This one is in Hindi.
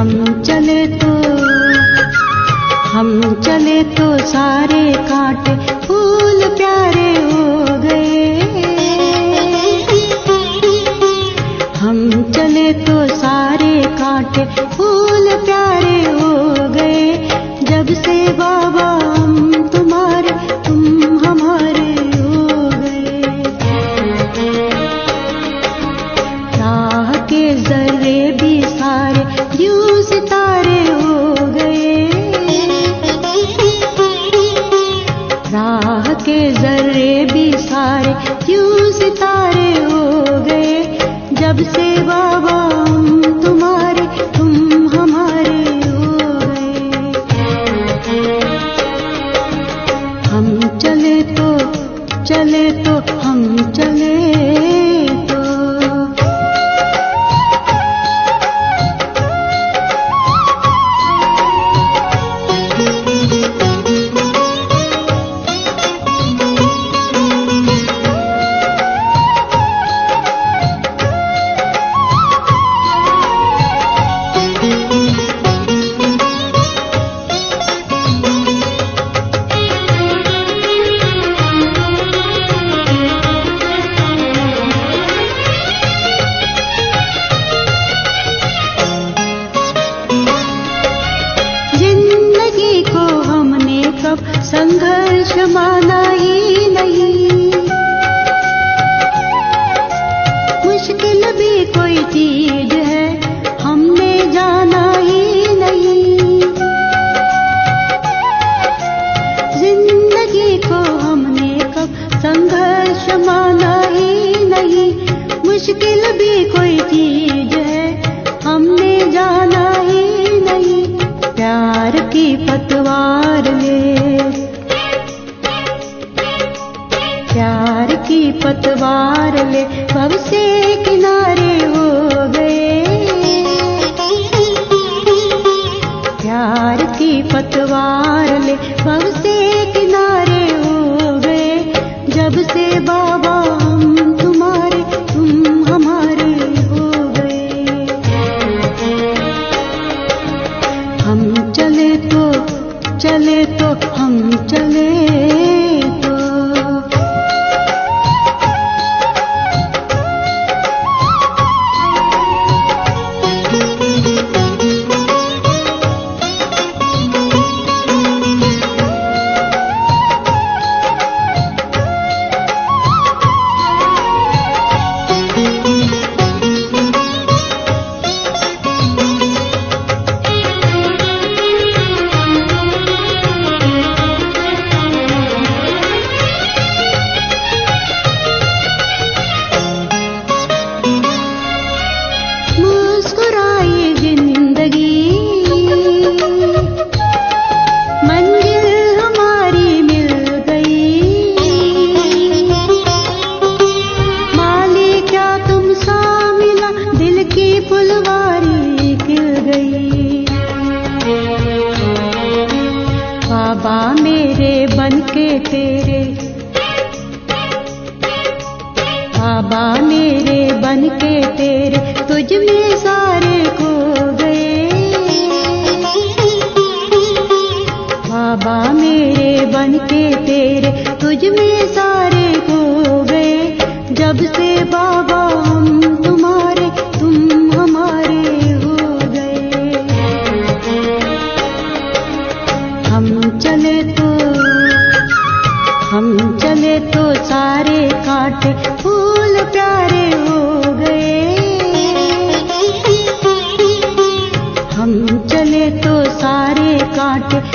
हम चले तो सारे कांटे फूल प्यारे हो गए। हम चले तो सारे कांटे फूल प्यारे हो गए। जब से बाबा हम तुम्हारे तुम हमारे हो गए। राह के जर्रे भी सारे यूं सितारे हो गए। राह के जर्रे भी सारे यूं सितारे हो गए। जब से बाबा हम तुम्हारे तुम हमारे हो गए। हम चले तो हम चले तो संघर्ष माना ही नहीं। मुश्किल भी कोई चीज है हमने जाना ही नहीं। जिंदगी को हमने कब संघर्ष माना ही नहीं। मुश्किल भी कोई चीज है हमने जाना ही नहीं। प्यार की पतवार ले प्यार की पतवार ले भव से किनारे हो गए। प्यार की पतवार ले भव से किनारे हो गए। जब से बाबा हम तुम्हारे तुम हमारे हो गए। हम चले तो हम चले तो बाबा मेरे बनके तेरे। बाबा मेरे बनके तेरे तुझ में सारे खो गए। बाबा मेरे बनके तेरे तुझ में सारे खो गए। जब से बाबा हम तुम्हारे तुम हमारे हो गए। हम चले तो सारे कांटे फूल प्यारे हो गए। हम चले तो सारे कांटे